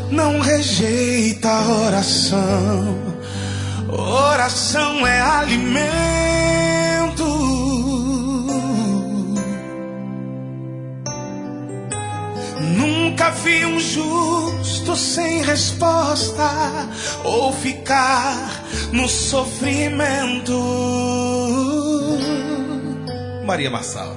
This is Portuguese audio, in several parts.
não rejeita a oração. Oração é alimento. Nunca vi um justo sem resposta ou ficar no sofrimento. Maria Marçal.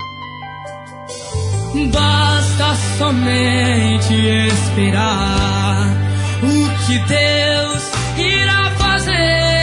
Basta somente esperar o que Deus irá fazer.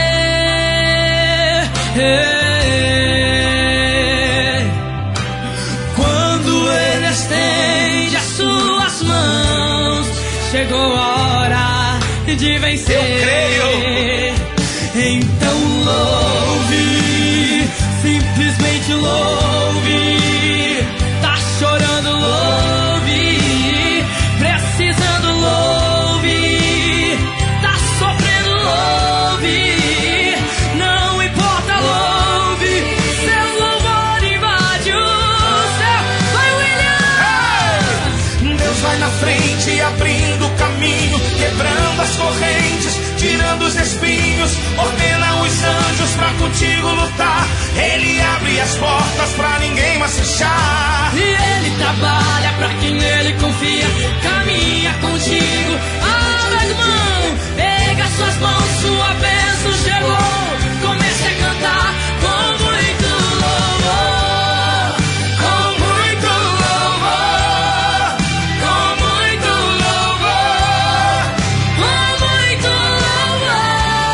Quando Ele estende as suas mãos, chegou a hora de vencer. Eu creio. Então louve, simplesmente louve. Tá chorando, louve. Precisando, louve. Tá sofrendo, louve. Não importa, louve. Seu louvor invade o céu. Vai, William! Deus vai na frente, abrindo o caminho, quebrando as correntes, tirando os espinhos, ordena os anjos pra contigo lutar. Ele abre as portas pra ninguém mais fechar. E Ele trabalha pra quem nele confia, caminha contigo. Abra as mãos, pega suas mãos, sua bênção chegou. Comece a cantar com muito louvor, com muito louvor, com muito louvor, com muito louvor.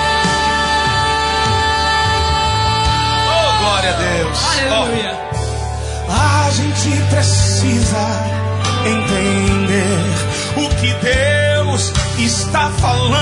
Oh, glória a Deus. Aleluia. A gente precisa entender o que Deus está falando.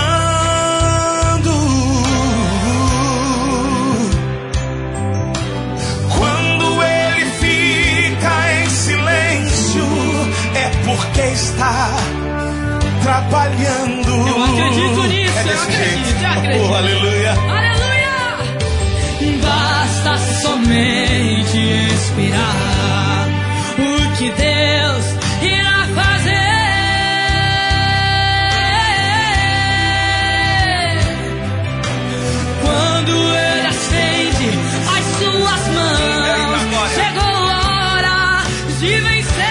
Quando Ele fica em silêncio, é porque está trabalhando. Eu acredito nisso, É desse eu acredito, jeito. eu acredito. Oh, aleluia. Aleluia! Basta somente esperar o que Deus irá fazer. Quando Ele acende as suas mãos, chegou a hora de vencer.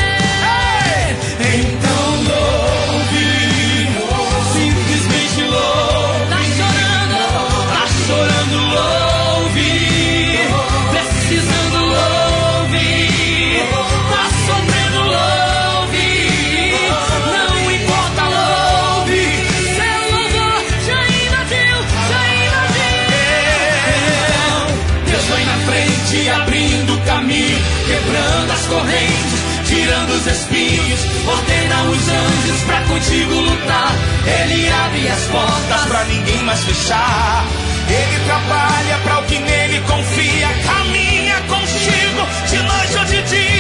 Então louve, simplesmente louve. Tá chorando, louve. Precisando, louve. Tá sofrendo, louve. Não importa, louve. Seu louvor já invadiu, já invadiu. Deus vai na frente, abrindo o caminho, quebrando as correntes, tirando os espinhos, ordena os anjos pra contigo lutar. Ele abre as portas Pra ninguém mais fechar. Ele trabalha pra o que nele confia, caminha contigo de noite ou de dia.